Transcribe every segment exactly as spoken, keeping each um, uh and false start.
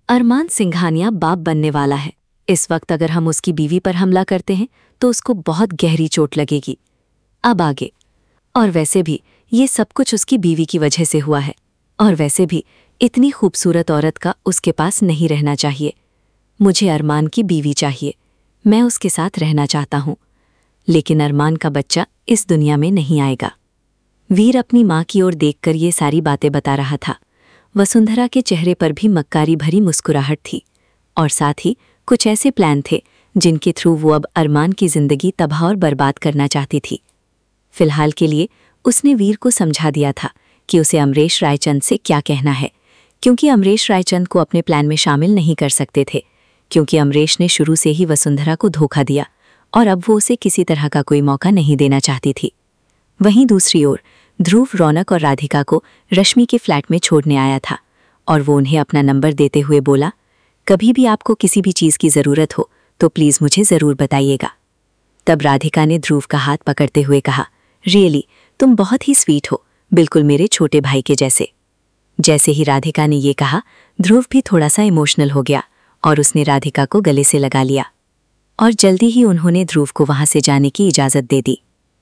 अरमान सिंघानिया बाप बनने वाला है। इस वक्त अगर हम उसकी बीवी पर हमला करते हैं तो उसको बहुत गहरी चोट लगेगी। अब आगे। और वैसे भी ये सब कुछ उसकी बीवी की वजह से हुआ है। और वैसे भी इतनी खूबसूरत औरत का उसके पास नहीं रहना चाहिए। मुझे अरमान की बीवी चाहिए। मैं उसके साथ रहना चाहता हूँ। लेकिन अरमान का बच्चा इस दुनिया में नहीं आएगा। वीर अपनी माँ की ओर देखकर ये सारी बातें बता रहा था। वसुंधरा के चेहरे पर भी मक्कारी भरी मुस्कुराहट थी और साथ ही कुछ ऐसे प्लान थे जिनके थ्रू वो अब अरमान की जिंदगी तबाह और बर्बाद करना चाहती थी। फिलहाल के लिए उसने वीर को समझा दिया था कि उसे अमरेश रायचंद से क्या कहना है, क्योंकि अमरेश रायचंद को अपने प्लान में शामिल नहीं कर सकते थे, क्योंकि अमरेश ने शुरू से ही वसुंधरा को धोखा दिया और अब वो उसे किसी तरह का कोई मौका नहीं देना चाहती थी। वहीं दूसरी ओर ध्रुव रौनक और राधिका को रश्मि के फ्लैट में छोड़ने आया था और वो उन्हें अपना नंबर देते हुए बोला, कभी भी आपको किसी भी चीज़ की ज़रूरत हो तो प्लीज़ मुझे ज़रूर बताइएगा। तब राधिका ने ध्रुव का हाथ पकड़ते हुए कहा, रियली तुम बहुत ही स्वीट हो, बिल्कुल मेरे छोटे भाई के जैसे। जैसे ही राधिका ने ये कहा, ध्रुव भी थोड़ा सा इमोशनल हो गया और उसने राधिका को गले से लगा लिया और जल्दी ही उन्होंने ध्रुव को वहाँ से जाने की इजाज़त दे दी।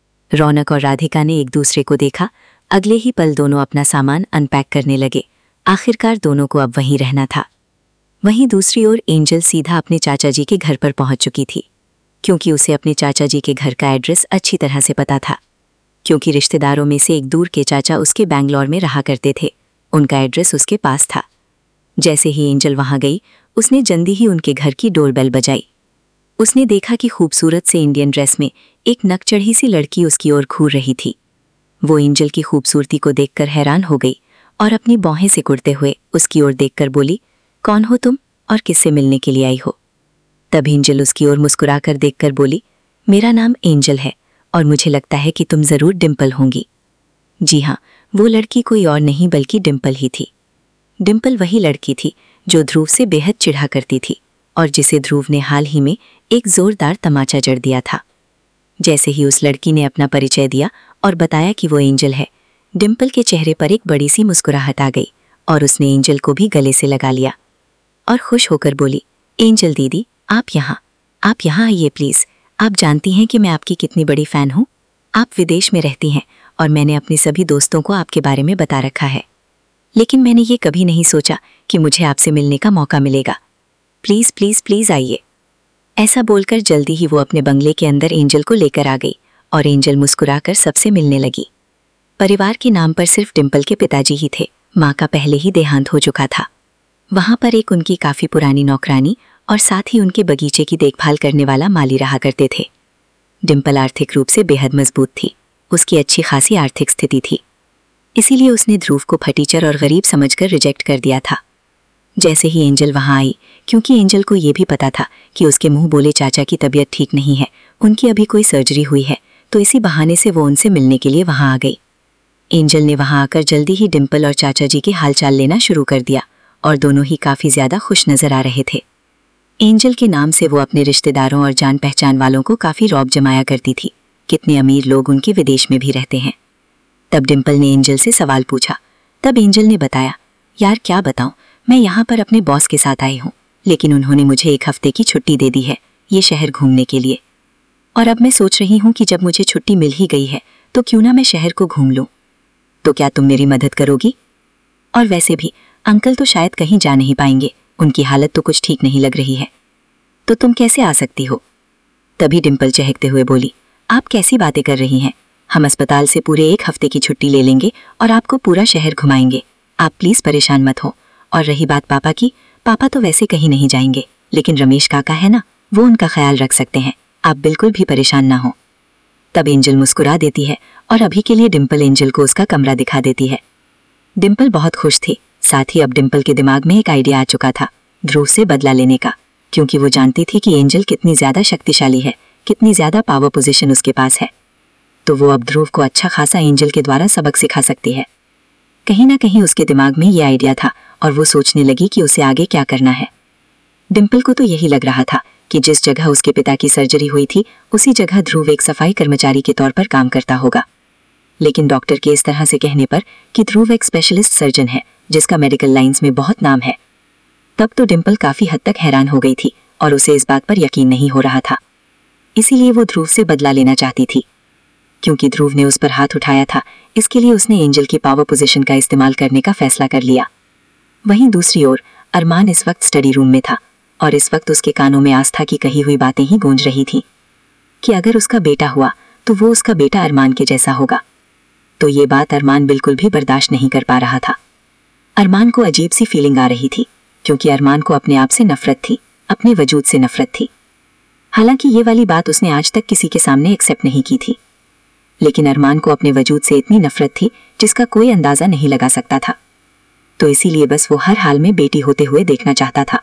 रौनक और राधिका ने एक दूसरे को देखा। अगले ही पल दोनों अपना सामान अनपैक करने लगे। आखिरकार दोनों को अब वहीं रहना था। वहीं दूसरी ओर एंजल सीधा अपने चाचा जी के घर पर पहुंच चुकी थी, क्योंकि उसे अपने चाचा जी के घर का एड्रेस अच्छी तरह से पता था, क्योंकि रिश्तेदारों में से एक दूर के चाचा उसके बैंगलोर में रहा करते थे। उनका एड्रेस उसके पास था। जैसे ही एंजल वहां गई, उसने जल्दी ही उनके घर की डोरबेल बजाई। उसने देखा कि खूबसूरत से इंडियन ड्रेस में एक नकचढ़ी सी लड़की उसकी ओर घूर रही थी। वो एंजल की खूबसूरती को देखकर हैरान हो गई और अपनी बाहें सिकुड़ते हुए उसकी ओर देखकर बोली, कौन हो तुम और किससे मिलने के लिए आई हो? तब एंजल उसकी ओर मुस्कुराकर देखकर बोली, मेरा नाम एंजल है और मुझे लगता है कि तुम ज़रूर डिम्पल होंगी। जी हाँ, वो लड़की कोई और नहीं बल्कि डिम्पल ही थी। डिम्पल वही लड़की थी जो ध्रुव से बेहद चिढ़ा करती थी और जिसे ध्रुव ने हाल ही में एक जोरदार तमाचा जड़ दिया था। जैसे ही उस लड़की ने अपना परिचय दिया और बताया कि वो एंजल है, डिम्पल के चेहरे पर एक बड़ी सी मुस्कुराहट आ गई और उसने एंजल को भी गले से लगा लिया और खुश होकर बोली, एंजल दीदी, आप यहाँ आप यहाँ आइए प्लीज़। आप जानती हैं कि मैं आपकी कितनी बड़ी फ़ैन हूँ। आप विदेश में रहती हैं और मैंने अपने सभी दोस्तों को आपके बारे में बता रखा है, लेकिन मैंने ये कभी नहीं सोचा कि मुझे आपसे मिलने का मौका मिलेगा। प्लीज़ प्लीज़ प्लीज़ आइए। ऐसा बोलकर जल्दी ही वो अपने बंगले के अंदर एंजल को लेकर आ गई और एंजल मुस्कुराकर सबसे मिलने लगी। परिवार के नाम पर सिर्फ डिम्पल के पिताजी ही थे। माँ का पहले ही देहांत हो चुका था। वहाँ पर एक उनकी काफ़ी पुरानी नौकरानी और साथ ही उनके बगीचे की देखभाल करने वाला माली रहा करते थे। डिम्पल आर्थिक रूप से बेहद मजबूत थी। उसकी अच्छी खासी आर्थिक स्थिति थी, इसीलिए उसने ध्रुव को फटीचर और गरीब समझकर रिजेक्ट कर दिया था। जैसे ही एंजल वहाँ आई, क्योंकि एंजल को ये भी पता था कि उसके मुंह बोले चाचा की तबीयत ठीक नहीं है, उनकी अभी कोई सर्जरी हुई है, तो इसी बहाने से वो उनसे मिलने के लिए वहाँ आ गई। एंजल ने वहाँ आकर जल्दी ही डिम्पल और चाचा जी के हालचाल लेना शुरू कर दिया और दोनों ही काफ़ी ज़्यादा खुश नज़र आ रहे थे। एंजल के नाम से वो अपने रिश्तेदारों और जान पहचान वालों को काफ़ी रौब जमाया करती थी। कितने अमीर लोग उनके विदेश में भी रहते हैं। तब डिम्पल ने एंजल से सवाल पूछा। तब एंजल ने बताया, यार क्या बताऊं, मैं यहाँ पर अपने बॉस के साथ आई हूँ, लेकिन उन्होंने मुझे एक हफ्ते की छुट्टी दे दी है ये शहर घूमने के लिए, और अब मैं सोच रही हूँ कि जब मुझे छुट्टी मिल ही गई है तो क्यों ना मैं शहर को घूम लूँ। तो क्या तुम मेरी मदद करोगी? और वैसे भी अंकल तो शायद कहीं जा नहीं पाएंगे, उनकी हालत तो कुछ ठीक नहीं लग रही है, तो तुम कैसे आ सकती हो? तभी डिम्पल चहकते हुए बोली, आप कैसी बातें कर रही हैं? हम अस्पताल से पूरे एक हफ्ते की छुट्टी ले लेंगे और आपको पूरा शहर घुमाएंगे। आप प्लीज़ परेशान मत हो। और रही बात पापा की, पापा तो वैसे कहीं नहीं जाएंगे, लेकिन रमेश काका है ना, वो उनका ख्याल रख सकते हैं। आप बिल्कुल भी परेशान ना हो। तब एंजल मुस्कुरा देती है और अभी के लिए डिम्पल एंजल को उसका कमरा दिखा देती है। डिम्पल बहुत खुश थी। साथ ही अब डिम्पल के दिमाग में एक आइडिया आ चुका था ध्रुव से बदला लेने का, क्योंकि वो जानती थी कि एंजल कितनी ज़्यादा शक्तिशाली है, कितनी ज़्यादा पावर पोजीशन उसके पास है। तो वो अब ध्रुव को अच्छा खासा एंजल के द्वारा सबक सिखा सकती है। कहीं ना कहीं उसके दिमाग में ये आइडिया था और वो सोचने लगी कि उसे आगे क्या करना है। डिम्पल को तो यही लग रहा था कि जिस जगह उसके पिता की सर्जरी हुई थी उसी जगह ध्रुव एक सफाई कर्मचारी के तौर पर काम करता होगा, लेकिन डॉक्टर के इस तरह से कहने पर कि ध्रुव एक स्पेशलिस्ट सर्जन है जिसका मेडिकल लाइंस में बहुत नाम है, तब तो डिम्पल काफी हद तक हैरान हो गई थी और उसे इस बात पर यकीन नहीं हो रहा था। इसीलिए वो ध्रुव से बदला लेना चाहती थी। क्योंकि ध्रुव ने उस पर हाथ उठाया था, इसके लिए उसने एंजल की पावर पोजीशन का इस्तेमाल करने का फैसला कर लिया। वहीं दूसरी ओर अरमान इस वक्त स्टडी रूम में था और इस वक्त उसके कानों में आस्था की कही हुई बातें ही गूंज रही थीं कि अगर उसका बेटा हुआ तो वो उसका बेटा अरमान के जैसा होगा। तो ये बात अरमान बिल्कुल भी बर्दाश्त नहीं कर पा रहा था। अरमान को अजीब सी फीलिंग आ रही थी क्योंकि अरमान को अपने आप से नफरत थी, अपने वजूद से नफरत थी। हालांकि ये वाली बात उसने आज तक किसी के सामने एक्सेप्ट नहीं की थी, लेकिन अरमान को अपने वजूद से इतनी नफरत थी जिसका कोई अंदाजा नहीं लगा सकता था। तो इसीलिए बस वो हर हाल में बेटी होते हुए देखना चाहता था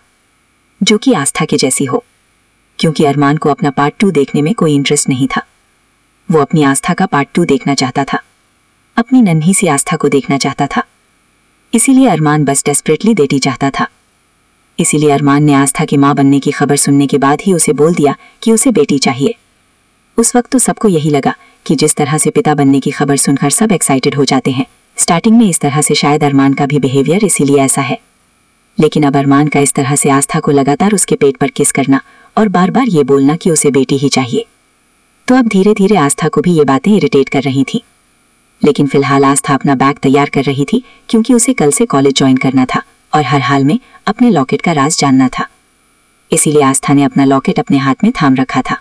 जो कि आस्था के जैसी हो। क्योंकि अरमान को अपना पार्ट टू देखने में कोई इंटरेस्ट नहीं था। वो अपनी आस्था का पार्ट टू देखना चाहता था, अपनी नन्ही सी आस्था को देखना चाहता था। इसीलिए अरमान बस डेस्परेटली बेटी चाहता था। इसीलिए अरमान ने आस्था की मां बनने की खबर सुनने के बाद ही उसे बोल दिया कि उसे बेटी चाहिए। उस वक्त तो सबको यही लगा कि जिस तरह से पिता बनने की खबर सुनकर सब एक्साइटेड हो जाते हैं, स्टार्टिंग में इस तरह से शायद अरमान का भी बिहेवियर इसीलिए ऐसा है। लेकिन अब अरमान का इस तरह से आस्था को लगातार उसके पेट पर किस करना और बार बार ये बोलना कि उसे बेटी ही चाहिए, तो अब धीरे धीरे आस्था को भी ये बातें इरिटेट कर रही थी। लेकिन फिलहाल आस्था अपना बैग तैयार कर रही थी क्योंकि उसे कल से कॉलेज ज्वाइन करना था और हर हाल में अपने लॉकेट का राज जानना था। इसीलिए आस्था ने अपना लॉकेट अपने हाथ में थाम रखा था।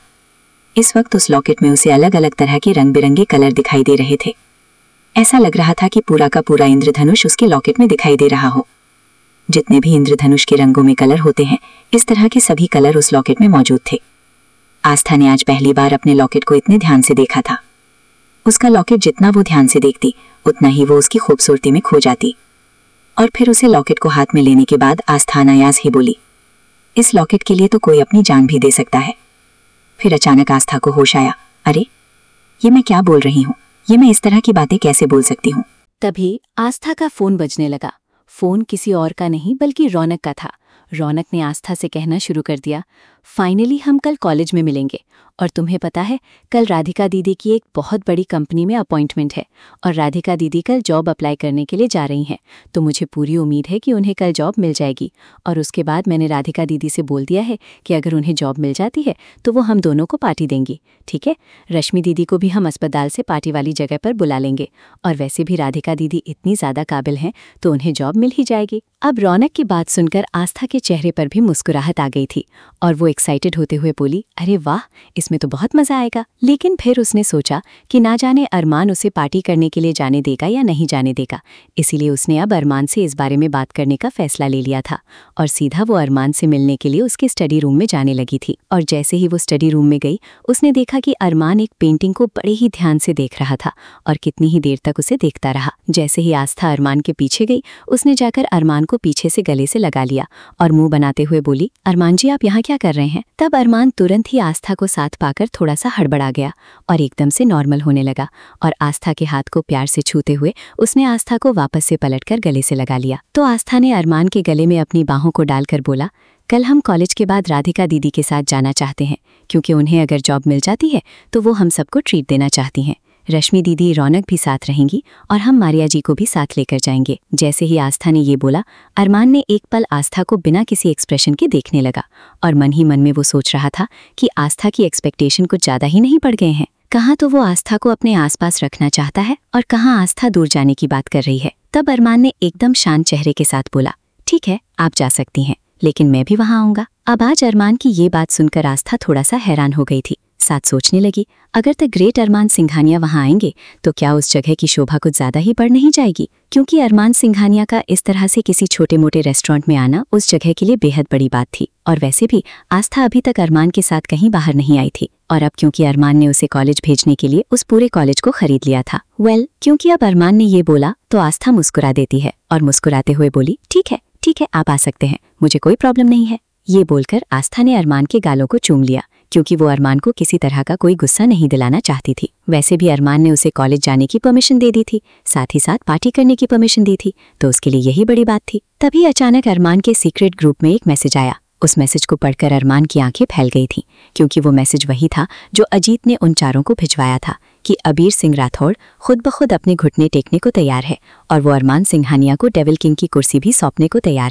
इस वक्त उस लॉकेट में उसे अलग अलग तरह के रंग बिरंगे कलर दिखाई दे रहे थे। ऐसा लग रहा था कि पूरा का पूरा इंद्रधनुष उसके लॉकेट में दिखाई दे रहा हो। जितने भी इंद्रधनुष के रंगों में कलर होते हैं, इस तरह के सभी कलर उस लॉकेट में मौजूद थे। आस्था ने आज पहली बार अपने लॉकेट को इतने ध्यान से देखा था। उसका लॉकेट जितना वो ध्यान से देखती उतना ही वो उसकी खूबसूरती में खो जाती। और फिर उसे लॉकेट को हाथ में लेने के बाद आस्था अनायास ही बोली, इस लॉकेट के लिए तो कोई अपनी जान भी दे सकता है। फिर अचानक आस्था को होश आया, अरे ये मैं क्या बोल रही हूँ, ये मैं इस तरह की बातें कैसे बोल सकती हूँ। तभी आस्था का फोन बजने लगा। फोन किसी और का नहीं बल्कि रौनक का था। रौनक ने आस्था से कहना शुरू कर दिया, फाइनली हम कल कॉलेज में मिलेंगे। और तुम्हें पता है, कल राधिका दीदी की एक बहुत बड़ी कंपनी में अपॉइंटमेंट है और राधिका दीदी कल जॉब अप्लाई करने के लिए जा रही हैं। तो मुझे पूरी उम्मीद है कि उन्हें कल जॉब मिल जाएगी। और उसके बाद मैंने राधिका दीदी से बोल दिया है कि अगर उन्हें जॉब मिल जाती है तो वो हम दोनों को पार्टी देंगी, ठीक है। रश्मि दीदी को भी हम अस्पताल से पार्टी वाली जगह पर बुला लेंगे। और वैसे भी राधिका दीदी इतनी ज़्यादा काबिल हैं तो उन्हें जॉब मिल ही जाएगी। अब रौनक की बात सुनकर आस्था के चेहरे पर भी मुस्कुराहट आ गई थी और वो एक्साइटेड होते हुए बोली, अरे वाह, इसमें तो बहुत मजा आएगा। लेकिन फिर उसने सोचा कि ना जाने अरमान उसे पार्टी करने के लिए जाने देगा या नहीं जाने देगा। इसीलिए उसने अब अरमान से इस बारे में बात करने का फैसला ले लिया था और सीधा वो अरमान से मिलने के लिए उसके स्टडी रूम में जाने लगी थी। और जैसे ही वो स्टडी रूम में गई, उसने देखा कि अरमान एक पेंटिंग को बड़े ही ध्यान से देख रहा था और कितनी ही देर तक उसे देखता रहा। जैसे ही आस्था अरमान के पीछे गई, उसने जाकर अरमान को पीछे से गले से लगा लिया और मुंह बनाते हुए बोली, अरमान जी आप यहाँ क्या कर रहे हैं। तब अरमान तुरंत ही आस्था को साथ पाकर थोड़ा सा हड़बड़ा गया और एकदम से नॉर्मल होने लगा और आस्था के हाथ को प्यार से छूते हुए उसने आस्था को वापस से पलटकर गले से लगा लिया। तो आस्था ने अरमान के गले में अपनी बाहों को डालकर बोला, कल हम कॉलेज के बाद राधिका दीदी के साथ जाना चाहते हैं क्योंकि उन्हें अगर जॉब मिल जाती है तो वो हम सबको ट्रीट देना चाहती हैं। रश्मि दीदी, रौनक भी साथ रहेंगी और हम मारिया जी को भी साथ लेकर जाएंगे। जैसे ही आस्था ने ये बोला, अरमान ने एक पल आस्था को बिना किसी एक्सप्रेशन के देखने लगा और मन ही मन में वो सोच रहा था कि आस्था की एक्सपेक्टेशन कुछ ज़्यादा ही नहीं बढ़ गए हैं। कहाँ तो वो आस्था को अपने आसपास रखना चाहता है और कहाँ आस्था दूर जाने की बात कर रही है। तब अरमान ने एकदम शांत चेहरे के साथ बोला, ठीक है आप जा सकती हैं, लेकिन मैं भी वहाँ आऊँगा। अब आज अरमान की ये बात सुनकर आस्था थोड़ा सा हैरान हो गई थी। साथ सोचने लगी, अगर द ग्रेट अरमान सिंघानिया वहां आएंगे तो क्या उस जगह की शोभा कुछ ज्यादा ही बढ़ नहीं जाएगी। क्योंकि अरमान सिंघानिया का इस तरह से किसी छोटे मोटे रेस्टोरेंट में आना उस जगह के लिए बेहद बड़ी बात थी। और वैसे भी आस्था अभी तक अरमान के साथ कहीं बाहर नहीं आई थी और अब क्योंकि अरमान ने उसे कॉलेज भेजने के लिए उस पूरे कॉलेज को खरीद लिया था। वेल well, क्योंकि अब अरमान ने ये बोला तो आस्था मुस्कुरा देती है और मुस्कुराते हुए बोली, ठीक है ठीक है आप आ सकते हैं, मुझे कोई प्रॉब्लम नहीं है। ये बोलकर आस्था ने अरमान के गालों को चूम लिया क्योंकि वो अरमान को किसी तरह का कोई गुस्सा नहीं दिलाना चाहती थी। वैसे भी अरमान ने उसे कॉलेज जाने की परमिशन दे दी थी, साथ ही साथ पार्टी करने की परमिशन दी थी, तो उसके लिए यही बड़ी बात थी। तभी अचानक अरमान के सीक्रेट ग्रुप में एक मैसेज आया। उस मैसेज को पढ़कर अरमान की आंखें फैल गई थीं क्योंकि वो मैसेज वही था जो अजीत ने उन चारों को भिजवाया था कि अबीर सिंह राठौड़ खुद ब खुद अपने घुटने टेकने को तैयार है और वो अरमान सिंघानिया को डेविल किंग की कुर्सी भी सौंपने को तैयार है।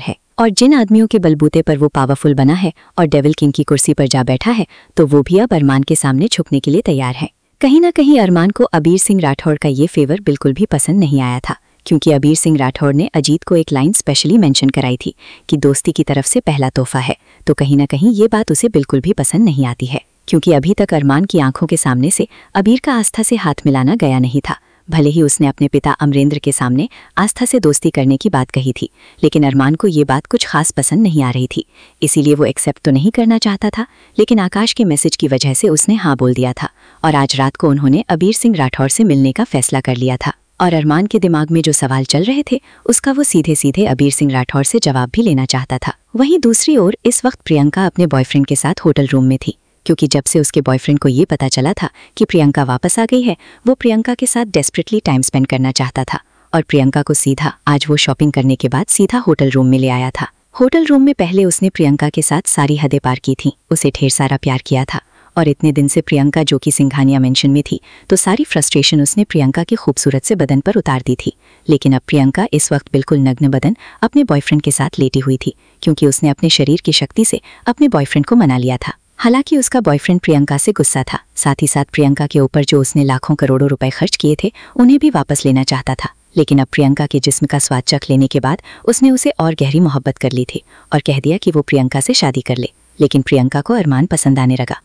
और जिन आदमियों के बलबूते पर वो पावरफुल बना है और डेविल किंग की कुर्सी पर जा बैठा है, तो वो भी अब अरमान के सामने झुकने के लिए तैयार है। कहीं ना कहीं अरमान को अबीर सिंह राठौड़ का ये फेवर बिल्कुल भी पसंद नहीं आया था, क्योंकि अबीर सिंह राठौड़ ने अजीत को एक लाइन स्पेशली मेंशन कराई थी कि दोस्ती की तरफ से पहला तोहफा है। तो कहीं ना कहीं ये बात उसे बिल्कुल भी पसंद नहीं आती है, क्योंकि अभी तक अरमान की आंखों के सामने से अबीर का आस्था से हाथ मिलाना गया नहीं था। भले ही उसने अपने पिता अमरेंद्र के सामने आस्था से दोस्ती करने की बात कही थी, लेकिन अरमान को ये बात कुछ खास पसंद नहीं आ रही थी। इसीलिए वो एक्सेप्ट तो नहीं करना चाहता था, लेकिन आकाश के मैसेज की वजह से उसने हाँ बोल दिया था और आज रात को उन्होंने अबीर सिंह राठौड़ से मिलने का फैसला कर लिया था। और अरमान के दिमाग में जो सवाल चल रहे थे उसका वो सीधे सीधे अबीर सिंह राठौड़ से जवाब भी लेना चाहता था। वहीं दूसरी ओर इस वक्त प्रियंका अपने बॉयफ्रेंड के साथ होटल रूम में थी, क्योंकि जब से उसके बॉयफ्रेंड को ये पता चला था कि प्रियंका वापस आ गई है, वो प्रियंका के साथ डेस्परेटली टाइम स्पेंड करना चाहता था और प्रियंका को सीधा आज वो शॉपिंग करने के बाद सीधा होटल रूम में ले आया था। होटल रूम में पहले उसने प्रियंका के साथ सारी हदें पार की थीं, उसे ढेर सारा प्यार किया था और इतने दिन से प्रियंका जो कि सिंघानिया मेंशन में थी, तो सारी फ्रस्ट्रेशन उसने प्रियंका के खूबसूरत से बदन पर उतार दी थी। लेकिन अब प्रियंका इस वक्त बिल्कुल नग्न बदन अपने बॉयफ्रेंड के साथ लेटी हुई थी, क्योंकि उसने अपने शरीर की शक्ति से अपने बॉयफ्रेंड को मना लिया था। हालांकि उसका बॉयफ्रेंड प्रियंका से गुस्सा था, साथ ही साथ प्रियंका के ऊपर जो उसने लाखों करोड़ों रुपए खर्च किए थे उन्हें भी वापस लेना चाहता था। लेकिन अब प्रियंका के जिस्म का स्वाद चख लेने के बाद उसने उसे और गहरी मोहब्बत कर ली थी और कह दिया कि वो प्रियंका से शादी कर ले। लेकिन प्रियंका को अरमान पसंद आने लगा।